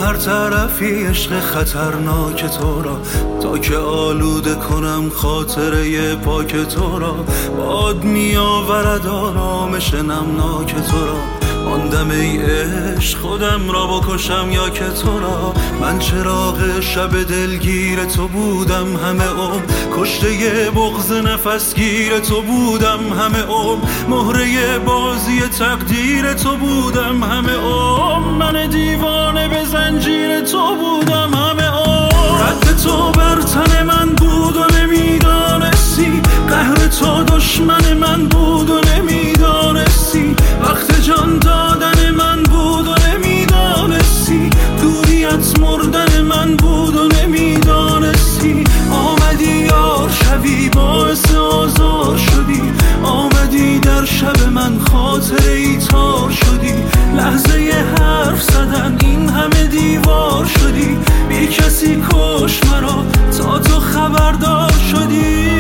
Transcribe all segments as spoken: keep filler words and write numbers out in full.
هر طرفی عشق خطرناک تو را، تا که آلوده کنم خاطره پاک تو را. باد می آورد آرامش نمناک تو را، ماندم ای عشق خودم را بکشم یا که تو را. من چراغ شب دلگیر تو بودم همه عمر، کشته بغض نفسگیر تو بودم همه عمر، مهره بازی تقدیر تو بودم همه عمر. من دیوانه به زنجیر تو بودم همه عمر. رد تو بر تن من بود و نمیدانستی، قهر تو دشمن من بود و نمیدانستی، وقت جان دادن من بود و نمیدانستی، دوریت مردن من بود و نمیدانستی. آمدی یار شبی باعث آزار شدی، آمدی در شب من خاطره ای تار شدی. لحظه حرف زدن این همه دیوار شدی، بی کسی کش مرا تا تو خبردار شدی.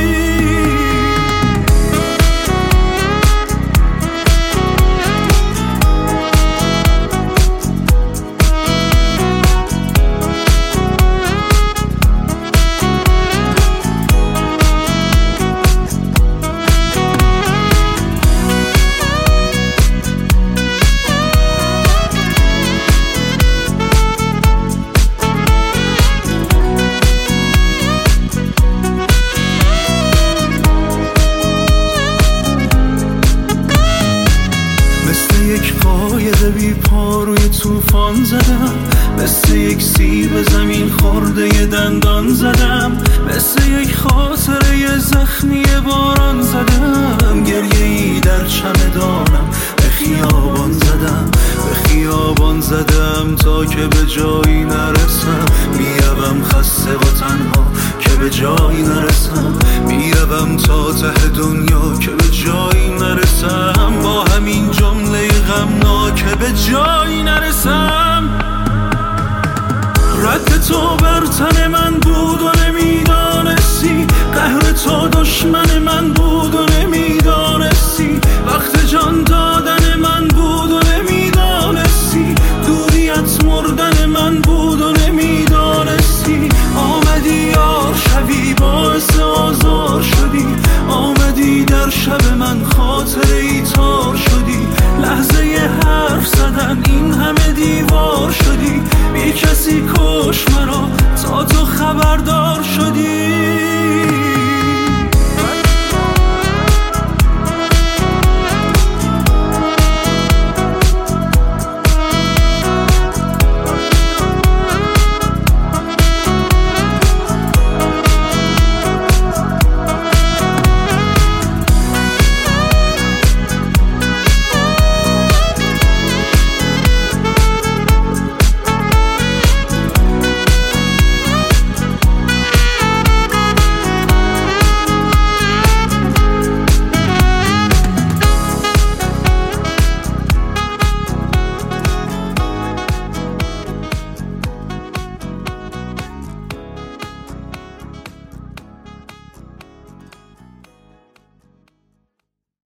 یک قایق بی پا روی توفان زدم، مثل یک سیب زمین خورده دندان زدم، مثل یک خاطره زخمی باران زدم. گریه ای در چمدانم به خیابان زدم، به خیابان زدم تا که به جایی نرسم. میروم خسته و تنها که به جایی نرسم، میروم تا ته دنیا که به جایی نرسم. با همین جمله غمناک به جایی نرسم. رد تو بر تن من بود و نمیدانستی، قهر تو دشمن من بود و نمیدانستی، وقت جان دادن من بود و نمیدانستی، دوریت مردن من بود و نمیدانستی. آمدی یار شبی باعث آزار شدی، آمدی در شب من خاطره ای تار شدی. لحظه حرف زدن این همه دیوار شدی، بی کسی